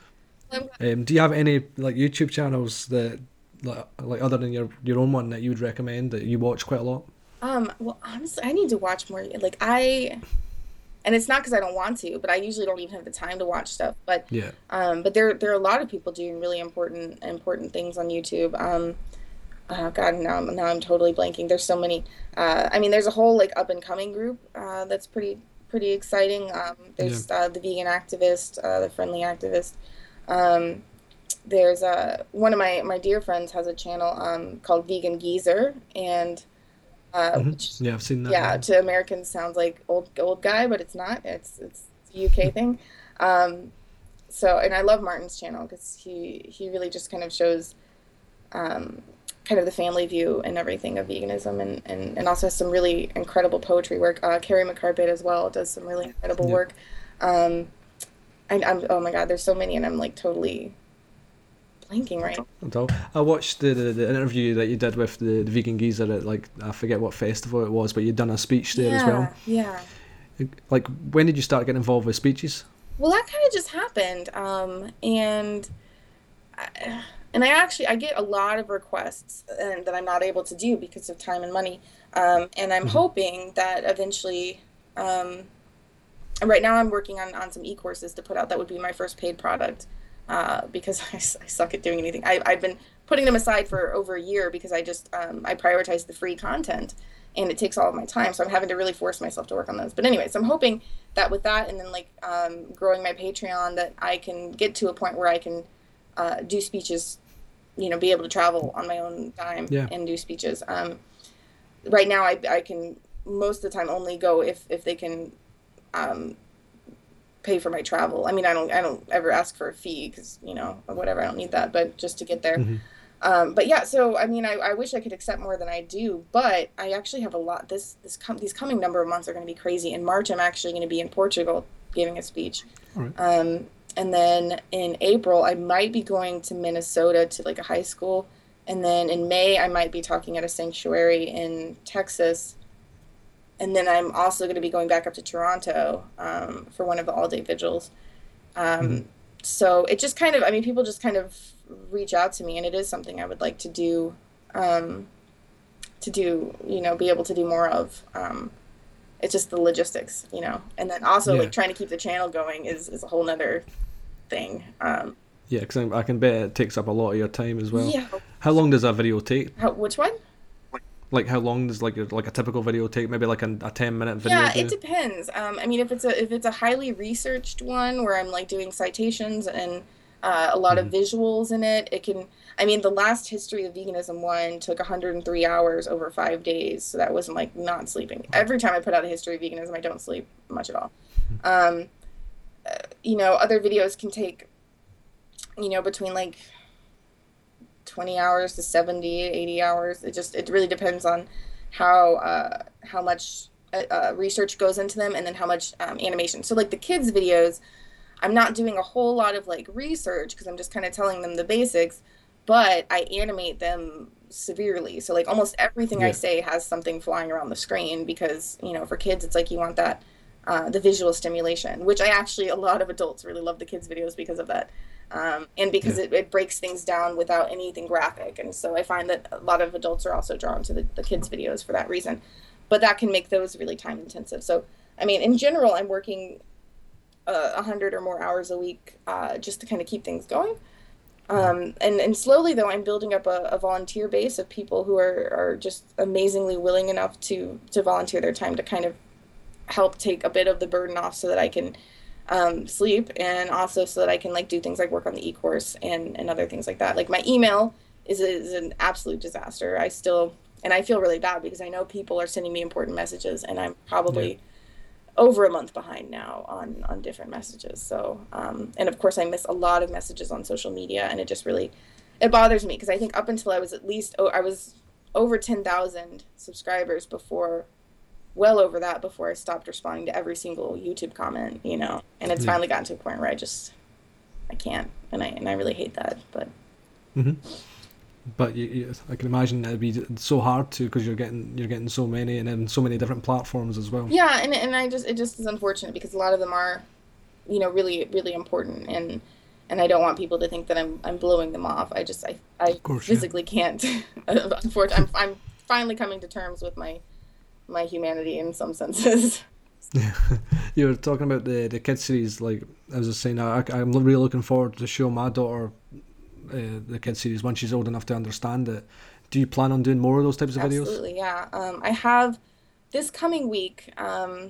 Um, do you have any like YouTube channels that like, like other than your your own one that you would recommend that you watch quite a lot? Um, well, honestly, I need to watch more. Like I, and it's not because I don't want to, but I usually don't even have the time to watch stuff. But, Yeah. um, but there there are a lot of people doing really important important things on YouTube. Um, oh God, now I'm now I'm totally blanking. There's so many. Uh, I mean, there's a whole like up and coming group uh, that's pretty pretty exciting. Um, Yeah. there's uh, the vegan activist, uh, the friendly activist. Um, there's uh, one of my my dear friends has a channel um, called Vegan Geezer, and uh, Hmm. which Yeah, I've seen that. yeah, Yeah. to Americans sounds like old old guy, but it's not. It's it's a U K thing. Um, so, and I love Martin's channel because he he really just kind of shows um, kind of the family view and everything of veganism, and and and also has some really incredible poetry work. Uh, Carrie McCarpet as well does some really incredible Yeah. work. Um, I, I'm oh my God, there's so many, and I'm like totally blanking right now. At all. I watched the, the, the interview that you did with the, the vegan geezer at like I forget what festival it was, but you'd done a speech there as well. Yeah, yeah. Like when did you start getting involved with speeches? Well, that kind of just happened, um, and I, and I actually I get a lot of requests and that I'm not able to do because of time and money. Um, and I'm Hmm. hoping that eventually, um, and right now I'm working on, on some e-courses to put out. That would be my first paid product uh, because I, s- I suck at doing anything. I, I've been putting them aside for over a year because I just um, I prioritize the free content and it takes all of my time. So I'm having to really force myself to work on those. But anyways, I'm hoping that with that and then like um, growing my Patreon that I can get to a point where I can uh, do speeches, you know, be able to travel on my own dime Yeah. and do speeches. Um, right now I, I can most of the time only go if, if they can um, pay for my travel. I mean, I don't I don't ever ask for a fee because, you know, or whatever, I don't need that, but just to get there. Mm-hmm. Um, but yeah, so I mean, I, I wish I could accept more than I do, but I actually have a lot. This this com- these coming number of months are going to be crazy. In March, I'm actually going to be in Portugal giving a speech. All right. Um, and then in April, I might be going to Minnesota to like a high school. And then in May, I might be talking at a sanctuary in Texas. And then I'm also going to be going back up to Toronto um, for one of the all-day vigils. Um, Mm-hmm. So it just kind of, I mean, people just kind of reach out to me, and it is something I would like to do, um, to do, you know, be able to do more of. Um, it's just the logistics, you know, and then also Yeah. like trying to keep the channel going is, is a whole nother thing. Um, Yeah, because I can bet it takes up a lot of your time as well. yeah. How long does that video take? How, which one? Like how long does like your, like a typical video take? Maybe like a, a ten minute video. Yeah, do? it depends. Um, I mean, if it's a if it's a highly researched one where I'm like doing citations and uh, a lot of Mm-hmm. visuals in it, it can. I mean, the last history of veganism one took one hundred three hours over five days, so that wasn't like not sleeping. Every time I put out a history of veganism, I don't sleep much at all. Um, uh, you know, other videos can take, you know, between like twenty hours to seventy, eighty hours. It just it really depends on how uh, how much uh, uh, research goes into them, and then how much um, animation. So like the kids videos, I'm not doing a whole lot of like research because I'm just kind of telling them the basics, but I animate them severely. So like almost everything I Yeah. say has something flying around the screen because, you know, for kids it's like you want that uh, the visual stimulation, which I actually a lot of adults really love the kids videos because of that. Um, and because Yeah. it, it breaks things down without anything graphic. And so I find that a lot of adults are also drawn to the, the kids videos for that reason. But that can make those really time intensive. So, I mean, in general, I'm working uh, one hundred or more hours a week uh, just to kind of keep things going. Um, and, and slowly, though, I'm building up a, a volunteer base of people who are, are just amazingly willing enough to, to volunteer their time to kind of help take a bit of the burden off so that I can um, sleep, and also so that I can like do things like work on the e-course and, and other things like that. Like my email is, is an absolute disaster. I still, and I feel really bad because I know people are sending me important messages, and I'm probably Yeah. over a month behind now on, on different messages. So, um, and of course I miss a lot of messages on social media, and it just really, it bothers me because I think up until I was at least, oh, I was over ten thousand subscribers before, well over that before I stopped responding to every single YouTube comment, you know, and it's Yeah. finally gotten to a point where I just, I can't, and I, and I really hate that, but. Mm-hmm. But you, you, I can imagine it'd be so hard to because you're getting you're getting so many and then so many different platforms as well. Yeah, and and I just it just is unfortunate because a lot of them are, you know, really really important, and and I don't want people to think that I'm I'm blowing them off. I just I I Of course, yeah. physically can't. Unfortunately, I'm I'm finally coming to terms with my my humanity in some senses. You were talking about the the kids series. Like I was just saying, I, I'm really looking forward to show my daughter uh, the kids series when she's old enough to understand it. Do you plan on doing more of those types of videos? Absolutely, yeah. Um, I have this coming week. Um,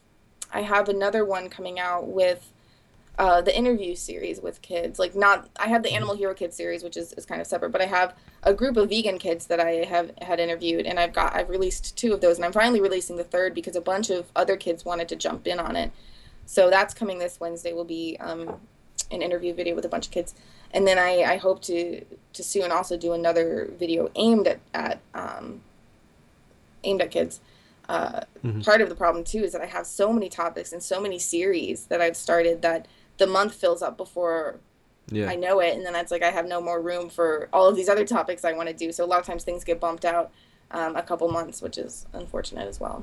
I have another one coming out with uh, the interview series with kids. Like not, I have the Animal Hero Kids series, which is, is kind of separate, but I have a group of vegan kids that I have had interviewed, and I've got I've released two of those, and I'm finally releasing the third because a bunch of other kids wanted to jump in on it. So that's coming this Wednesday. Will be um, an interview video with a bunch of kids, and then I, I hope to to soon also do another video aimed at at um, aimed at kids. Uh, Mhm. Part of the problem too is that I have so many topics and so many series that I've started that the month fills up before Yeah. I know it, and then it's like I have no more room for all of these other topics I want to do. So a lot of times things get bumped out um, a couple months, which is unfortunate as well.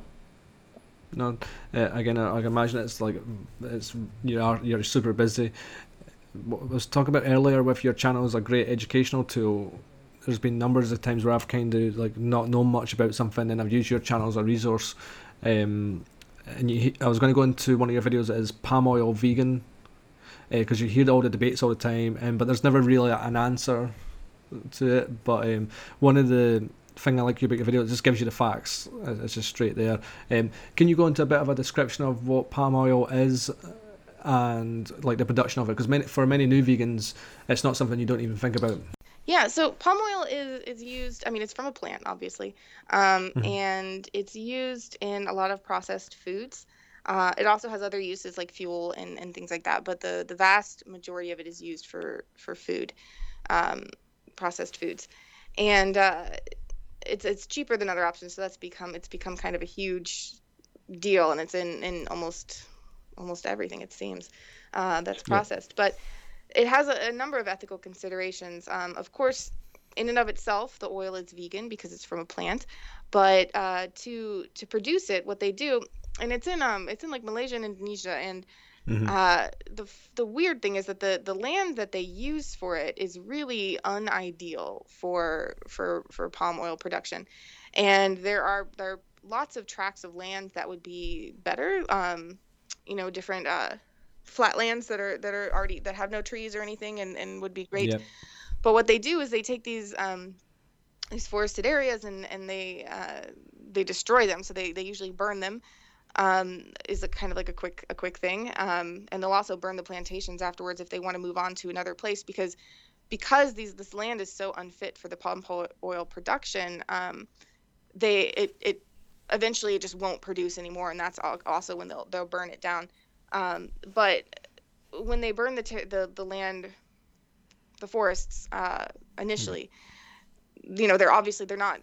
No, uh, again, I, I can imagine it's like it's you are you're super busy. What I was talking about earlier with your channel is a great educational tool. There's been numbers of times where I've kind of like not known much about something and I've used your channel as a resource. Um, and you, I was going to go into one of your videos that is palm oil vegan, because you hear all the debates all the time, and but there's never really an answer to it. But um, one of the thing I like about your video, it just gives you the facts. It's just straight there. Um, can you go into a bit of a description of what palm oil is and like the production of it? Because many, for many new vegans, it's not something you don't even think about. Yeah, so palm oil is, is used, I mean, it's from a plant, obviously, um, Mhm. and it's used in a lot of processed foods. Uh, it also has other uses like fuel and, and things like that, but the, the vast majority of it is used for, for food, um, processed foods. And uh, it's it's cheaper than other options, so that's become it's become kind of a huge deal, and it's in, in almost almost everything, it seems, uh, that's Yep. processed. But it has a, a number of ethical considerations. Um, of course, in and of itself, the oil is vegan because it's from a plant, but uh, to to produce it, what they do, and it's in um it's in like Malaysia and Indonesia, and Mm-hmm. uh, the the weird thing is that the the land that they use for it is really unideal for for for palm oil production, and there are there are lots of tracts of land that would be better, um, you know, different uh, flatlands that are that are already that have no trees or anything, and and would be great. Yep. But what they do is they take these um, these forested areas and and they uh, they destroy them. So they they usually burn them, um, is a kind of like a quick a quick thing. Um, and they'll also burn the plantations afterwards if they want to move on to another place, because because these this land is so unfit for the palm oil production. Um, they it it eventually it just won't produce anymore, and that's also when they'll they'll burn it down. Um, but when they burn the the the land, the forests uh, initially, you know, they're obviously they're not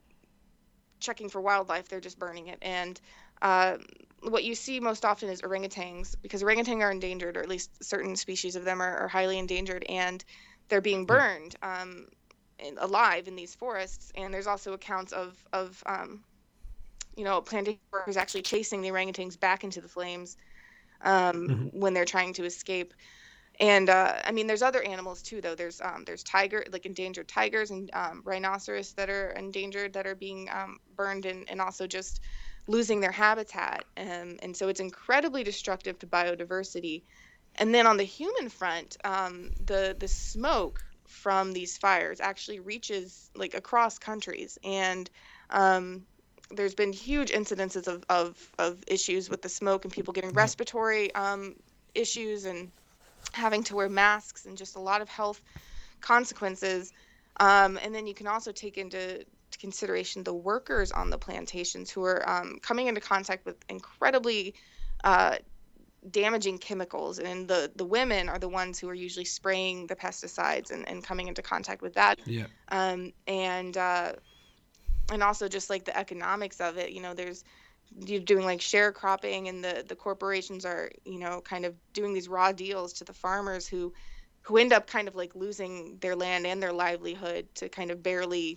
checking for wildlife, they're just burning it. And uh, what you see most often is orangutans, because orangutan are endangered, or at least certain species of them are, are highly endangered, and they're being burned um, in, alive in these forests. And there's also accounts of of um, you know, plantation workers actually chasing the orangutans back into the flames um, Mm-hmm. when they're trying to escape. And uh, I mean, there's other animals too, though. There's um, there's tiger, like endangered tigers and um, rhinoceros that are endangered, that are being um, burned, and, and also just losing their habitat. Um, and so it's incredibly destructive to biodiversity. And then on the human front, um, the the smoke from these fires actually reaches like across countries, and um, there's been huge incidences of, of of issues with the smoke and people getting respiratory um, issues and having to wear masks, and just a lot of health consequences. Um, and then you can also take into consideration the workers on the plantations who are um, coming into contact with incredibly uh, damaging chemicals. And the, the women are the ones who are usually spraying the pesticides and, and coming into contact with that. Yeah. Um, and uh, and also just like the economics of it, you know, there's you're doing like sharecropping, and the the corporations are, you know, kind of doing these raw deals to the farmers who who end up kind of like losing their land and their livelihood to kind of barely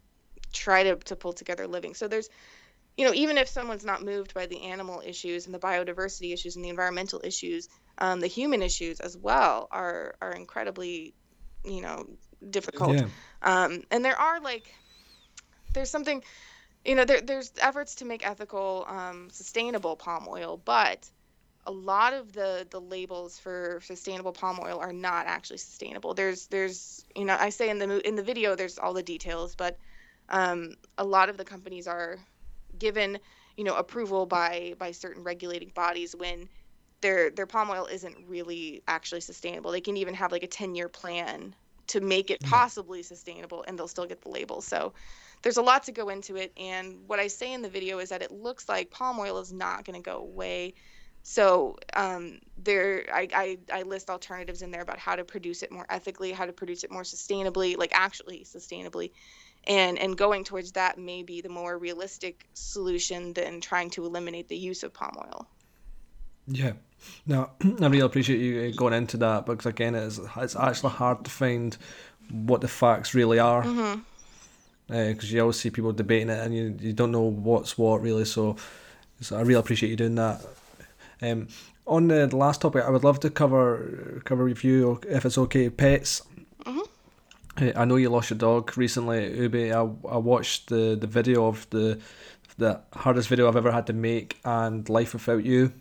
try to, to pull together a living. So there's, you know, even if someone's not moved by the animal issues and the biodiversity issues and the environmental issues, um, the human issues as well are are incredibly, you know, difficult. Yeah. Um, and there are like there's something, you know, there, there's efforts to make ethical, um, sustainable palm oil, but a lot of the the labels for sustainable palm oil are not actually sustainable. There's there's you know, I say in the in the video there's all the details, but um, a lot of the companies are given, you know, approval by by certain regulating bodies when their their palm oil isn't really actually sustainable. They can even have like a ten-year plan to make it possibly sustainable, and they'll still get the label. So there's a lot to go into it. And what I say in the video is that it looks like palm oil is not going to go away. So um, there, I, I, I list alternatives in there about how to produce it more ethically, how to produce it more sustainably, like actually sustainably, and and going towards that may be the more realistic solution than trying to eliminate the use of palm oil. Yeah. No, I really appreciate you going into that, because again, it's it's actually hard to find what the facts really are, because Mm-hmm. uh, you always see people debating it, and you you don't know what's what really. So, so I really appreciate you doing that. Um, on the, the last topic, I would love to cover cover with you, if it's okay, pets. Mm-hmm. Uh, I know you lost your dog recently, Ubi. I, I watched the, the video of the the hardest video I've ever had to make, and Life Without You.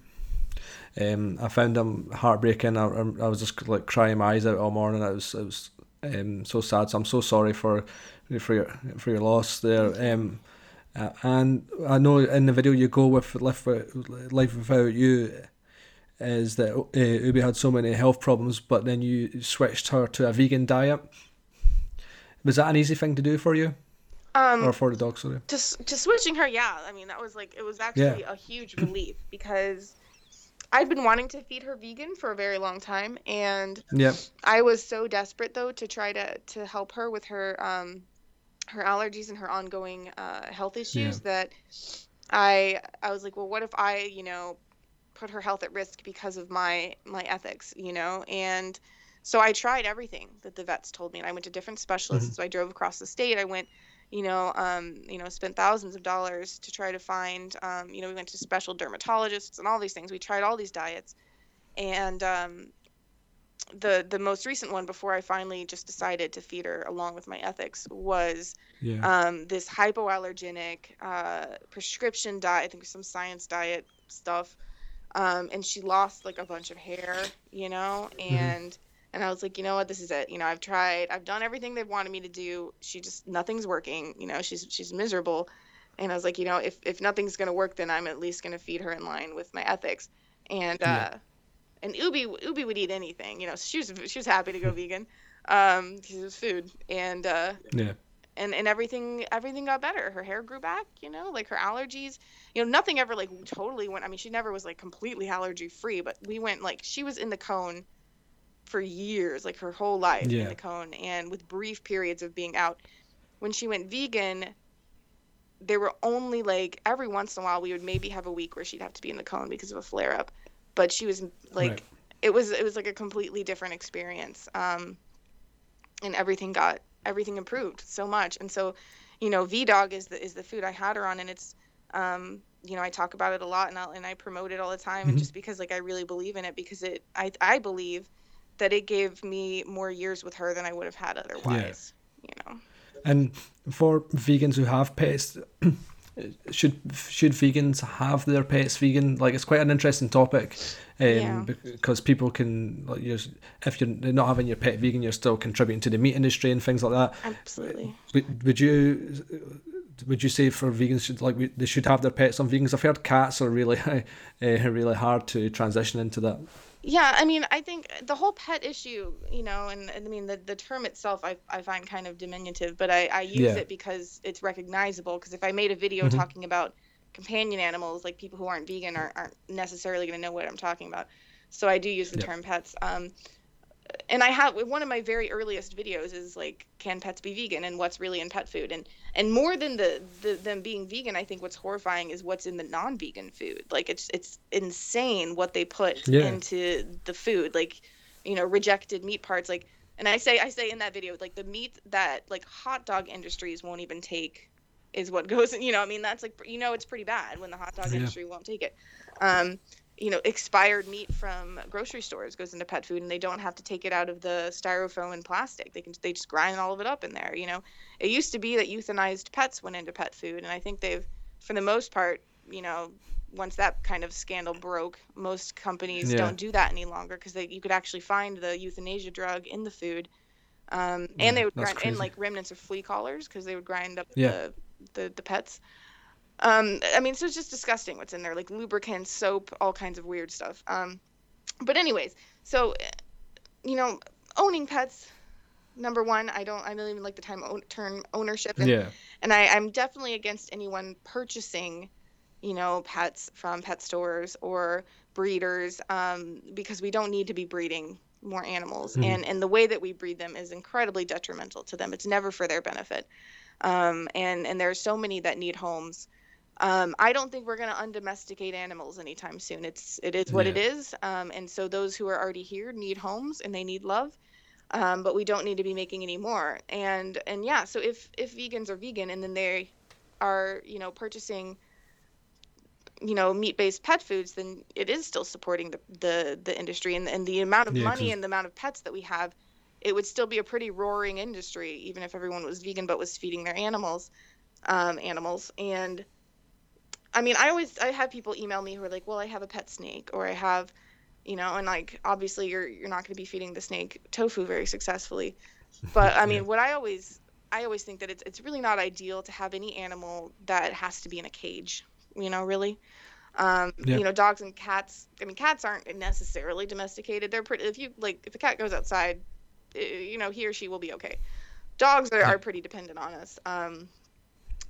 Um, I found them heartbreaking. I, I was just like crying my eyes out all morning. It was it was um, so sad. So I'm so sorry for for your for your loss there. Um, uh, and I know in the video you go with Life Life Without You is that uh, Ubi had so many health problems, but then you switched her to a vegan diet. Was that an easy thing to do for you? Um, Or for the dog, sorry. just just switching her, yeah. I mean, that was like it was Yeah. actually a huge relief because I've been wanting to feed her vegan for a very long time, and Yeah. I was so desperate though to try to to help her with her um her allergies and her ongoing uh health Yeah. issues that I I was like, well, what if I, you know, put her health at risk because of my my ethics, you know? And so I tried everything that the vets told me, and I went to different Hmm. specialists. So I drove across the state. I went, you know, um, you know, spent thousands of dollars to try to find, um, you know, we went to special dermatologists and all these things. We tried all these diets, and um, the the most recent one before I finally just decided to feed her along with my ethics was Yeah. um, this hypoallergenic uh, prescription diet. I think some science diet stuff, um, and she lost like a bunch of hair, you know, Hmm. and and I was like, you know what, this is it. You know, I've tried, I've done everything they've wanted me to do. She just nothing's working. You know, she's she's miserable, and I was like, you know, if if nothing's gonna work, then I'm at least gonna feed her in line with my ethics, and Yeah. uh, and Ubi Ubi would eat anything. You know, she was she was happy to go vegan, um, because it was food, and uh, Yeah. and and everything everything got better. Her hair grew back, you know, like her allergies, you know, nothing ever like totally went. I mean, she never was like completely allergy free, but we went like she was in the cone for years, like her whole life in Yeah. the cone, and with brief periods of being out. When she went vegan, there were only like every once in a while we would maybe have a week where she'd have to be in the cone because of a flare up, but she was Right. like it was it was like a completely different experience. Um, and everything got everything improved so much. And so, you know, V-Dog is the is the food I had her on, and it's um you know, I talk about it a lot, and I and I promote it all the time, and Hmm. just because like I really believe in it, because it I I believe that it gave me more years with her than I would have had Yeah. otherwise, you know. And for vegans who have pets, should should vegans have their pets vegan? Like, it's quite an interesting topic, um, Yeah, because people can, like, you're, if you're not having your pet vegan, you're still contributing to the meat industry and things like that. absolutely. Would, would you would you say for vegans should, like, they should have their pets on vegans? I've heard cats are really uh, really hard to transition into that. Yeah, I mean, I think the whole pet issue, you know, and, and I mean the the term itself I I find kind of diminutive, but I I use Yeah. it because it's recognizable. Because if I made a video Hmm. talking about companion animals, like people who aren't vegan aren't, aren't necessarily going to know what I'm talking about. So I do use the Yeah. term pets. Um, and I have one of my very earliest videos is like, can pets be vegan and what's really in pet food? And and more than the, the them being vegan, I think what's horrifying is what's in the non-vegan food. Like it's it's insane what they put Yeah. into the food, like, you know, rejected meat parts. Like, and I say I say in that video, like the meat that like hot dog industries won't even take is what goes in, you know, I mean, that's like, you know, it's pretty bad when the hot dog Yeah. industry won't take it. Um, you know, expired meat from grocery stores goes into pet food, and they don't have to take it out of the styrofoam and plastic. They can they just grind all of it up in there, you know. It used to be that euthanized pets went into pet food, and I think they've, for the most part, you know, once that kind of scandal broke, most companies Yeah. don't do that any longer because they you could actually find the euthanasia drug in the food. Um, and Yeah. they would That's grind in crazy. like remnants of flea collars because they would grind up Yeah. the the the pets. Um, I mean, so it's just disgusting what's in there, like lubricants, soap, all kinds of weird stuff. Um, but anyways, so you know, owning pets, number one, I don't, I don't even like the time own, term ownership, and Yeah. and I, I'm definitely against anyone purchasing, you know, pets from pet stores or breeders, um, because we don't need to be breeding more animals, Hmm. and and the way that we breed them is incredibly detrimental to them. It's never for their benefit. Um, and and there are so many that need homes. um, I don't think we're going to undomesticate animals anytime soon. It's it is what it Yeah. is. Um, and so those who are already here need homes and they need love. Um, but we don't need to be making any more. And and yeah, so if if vegans are vegan and then they are, you know, purchasing, you know, meat-based pet foods, then it is still supporting the the, the industry, and, and the amount of Yeah. money Because and the amount of pets that we have, it would still be a pretty roaring industry, even if everyone was vegan but was feeding their animals, um, animals. And I mean, I always I have people email me who are like, "Well, I have a pet snake," or "I have," you know, and like obviously you're you're not going to be feeding the snake tofu very successfully. But I yeah. mean, what I always I always think that it's it's really not ideal to have any animal that has to be in a cage, you know, really. Um, Yeah. you know, dogs and cats, I mean, cats aren't necessarily domesticated. They're pretty, if you like, if a cat goes outside, eh, you know, he or she will be okay. Dogs are, Yeah. are pretty dependent on us. Um,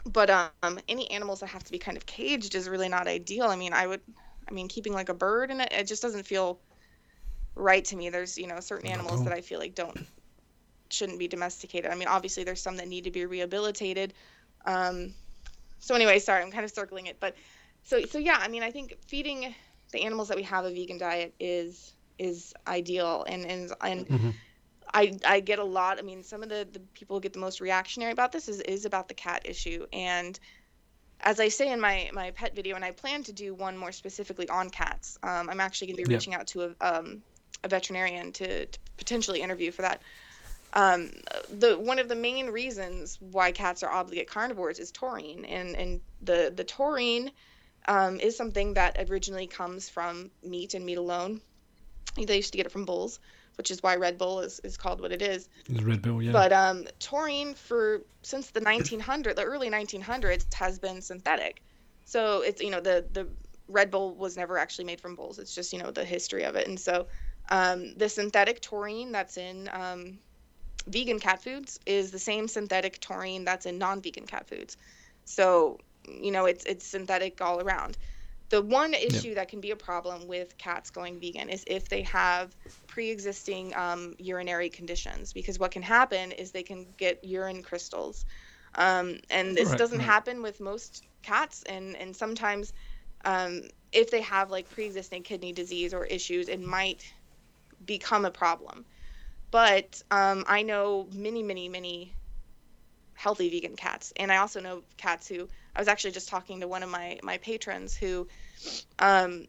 But um, any animals that have to be kind of caged is really not ideal. I mean, I would, I mean, keeping like a bird in it, it just doesn't feel right to me. There's, you know, certain Not at animals that all. I feel like don't shouldn't be domesticated. I mean, obviously there's some that need to be rehabilitated. Um, so anyway, sorry, I'm kind of circling it, but so so yeah, I mean, I think feeding the animals that we have a vegan diet is is ideal, and and and Hmm. I I get a lot. I mean, some of the the people who get the most reactionary about this is is about the cat issue. And as I say in my my pet video, and I plan to do one more specifically on cats. Um, I'm actually going to be Yeah. reaching out to a um a veterinarian to, to potentially interview for that. Um, the one of the main reasons why cats are obligate carnivores is taurine, and and the the taurine um, is something that originally comes from meat and meat alone. They used to get it from bulls, which is why Red Bull is, is called what it is. It's Red Bull, yeah. But um, taurine for since the nineteen hundreds, the early nineteen hundreds, has been synthetic. So it's, you know, the the Red Bull was never actually made from bulls. It's just, you know, the history of it. And so um, the synthetic taurine that's in um, vegan cat foods is the same synthetic taurine that's in non-vegan cat foods. So, you know, it's it's synthetic all around. The one Yeah. issue that can be a problem with cats going vegan is if they have pre-existing um, urinary conditions, because what can happen is they can get urine crystals. Um, and this Right, doesn't right. happen with most cats, and and sometimes um, if they have like pre-existing kidney disease or issues, it might become a problem. But um, I know many, many, many healthy vegan cats, and I also know cats who I was actually just talking to one of my my patrons who um,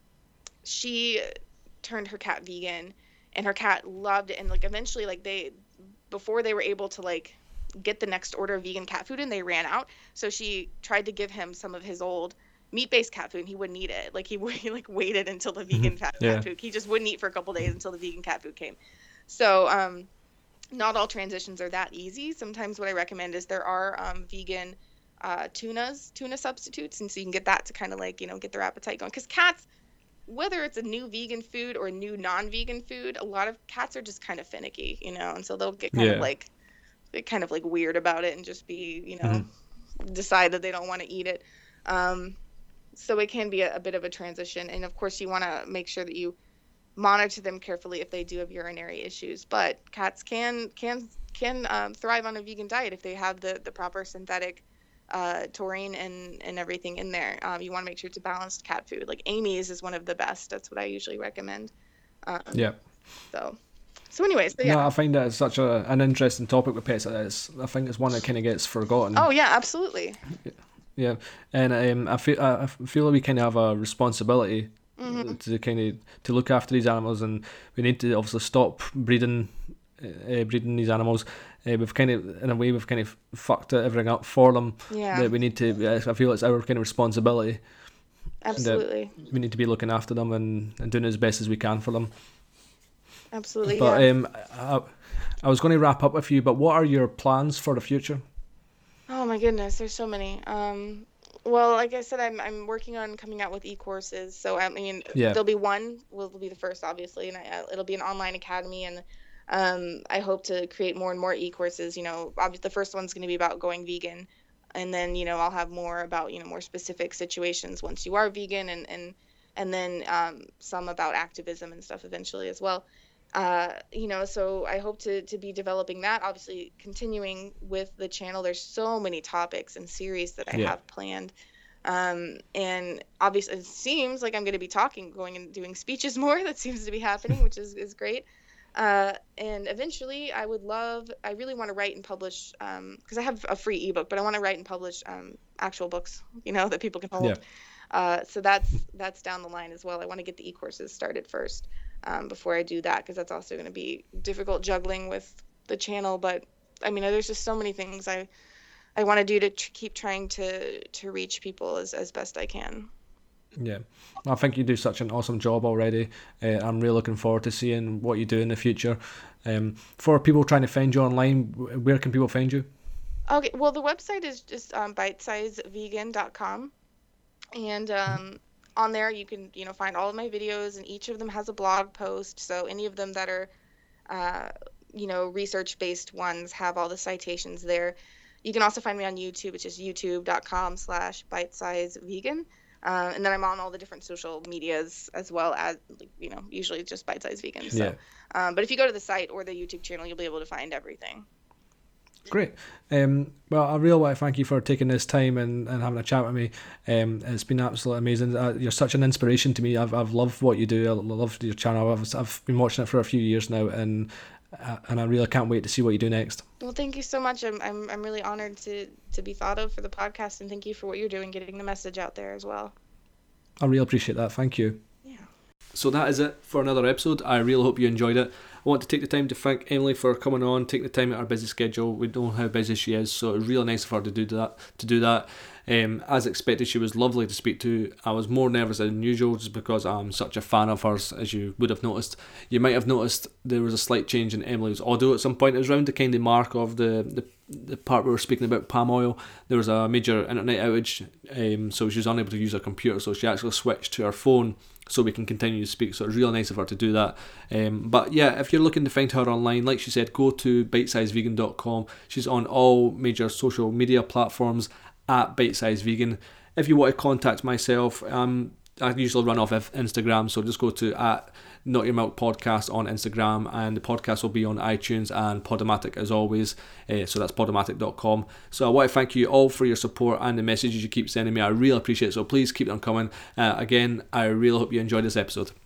she turned her cat vegan, and her cat loved it, and like eventually like they before they were able to like get the next order of vegan cat food and they ran out, so she tried to give him some of his old meat-based cat food and he wouldn't eat it. Like he, he like waited until the Hmm. vegan cat, cat Yeah. food, he just wouldn't eat for a couple days until the vegan cat food came. So um not all transitions are that easy. Sometimes what I recommend is there are um, vegan uh, tunas, tuna substitutes, and so you can get that to kind of like, you know, get their appetite going. Because cats, whether it's a new vegan food or a new non-vegan food, a lot of cats are just kind of finicky, you know, and so they'll get kind of Yeah. like, get kind of like weird about it and just be, you know, Hmm. decide that they don't want to eat it. Um, so it can be a, a bit of a transition, and of course you want to make sure that you monitor them carefully if they do have urinary issues. But cats can can can um, thrive on a vegan diet if they have the the proper synthetic uh, taurine and and everything in there. Um, you want to make sure it's a balanced cat food. Like Amy's is one of the best. That's what I usually recommend. Um, Yeah. so so anyway, so No, yeah. I find that it's such a, an interesting topic with pets. It's, I think it's one that kind of gets forgotten. Oh yeah, absolutely. Yeah, and um, I feel I I feel like we kind of have a responsibility Hmm. to kind of to look after these animals, and we need to obviously stop breeding uh, breeding these animals. Uh, we've kind of, in a way, we've kind of fucked everything up for them. Yeah, That we need to. I feel it's our kind of responsibility that absolutely, we need to be looking after them and, and doing as best as we can for them. absolutely. But Yeah. um, I, I was going to wrap up with you. But what are your plans for the future? Oh my goodness, there's so many. Um, well, like I said, I'm I'm working on coming out with e-courses. So I mean, Yeah, there'll be one, will be the first, obviously, and I, uh, it'll be an online academy, and um, I hope to create more and more e-courses. You know, obviously, the first one's going to be about going vegan, and then you know I'll have more about you know more specific situations once you are vegan, and and and then um, some about activism and stuff eventually as well. Uh, you know, so I hope to to be developing that. Obviously, continuing with the channel. There's so many topics and series that I yeah, have planned. Um, and obviously, it seems like I'm going to be talking, going and doing speeches more. That seems to be happening, which is is great. Uh, and eventually, I would love. I really want to write and publish um, because I have a free ebook, but I want to write and publish um, actual books. You know, that people can yeah, hold. Uh, so that's that's down the line as well. I want to get the e-courses started first um, before I do that, because that's also going to be difficult juggling with the channel. But I mean, there's just so many things I I want to do to tr- keep trying to to reach people as as best I can. yeah. I think you do such an awesome job already. Uh, I'm really looking forward to seeing what you do in the future. Um, for people trying to find you online, wh- where can people find you? Okay, well, the website is just um, bitesize vegan dot com, and um, on there you can you know find all of my videos, and each of them has a blog post. So any of them that are uh, you know research based ones have all the citations there. You can also find me on YouTube, which is youtube.com slash bitesizevegan. Uh, and then I'm on all the different social medias as well as, you know, usually just Bite Size Vegan. So, yeah. um, but if you go to the site or the YouTube channel, you'll be able to find everything. Great. Um, well, I really want to thank you for taking this time and, and having a chat with me. Um, it's been absolutely amazing. Uh, you're such an inspiration to me. I've I've loved what you do. I love your channel. I've I've been watching it for a few years now, and uh, and I really can't wait to see what you do next. Well, thank you so much. I'm I'm I'm really honored to to be thought of for the podcast, and thank you for what you're doing, getting the message out there as well. I really appreciate that. Thank you. Yeah. So that is it for another episode. I really hope you enjoyed it. I want to take the time to thank Emily for coming on, take the time out of her busy schedule. We know how busy she is, so it's really nice of her to do that. To do that, um, as expected, she was lovely to speak to. I was more nervous than usual just because I'm such a fan of hers, as you would have noticed. You might have noticed there was a slight change in Emily's audio at some point. It was around the kind of mark of the the, the part we were speaking about palm oil. There was a major internet outage, um, so she was unable to use her computer, so she actually switched to her phone so we can continue to speak. So it's really nice of her to do that. Um, but yeah, if you're looking to find her online, like she said, go to bitesize vegan dot com. She's on all major social media platforms at bitesizevegan. If you want to contact myself, um, I usually run off of Instagram, so just go to at Not Your Milk Podcast on Instagram, and the podcast will be on iTunes and Podomatic as always. Uh, so that's podomatic dot com. So I want to thank you all for your support and the messages you keep sending me. I really appreciate it. So please keep them coming. Uh, again, I really hope you enjoyed this episode.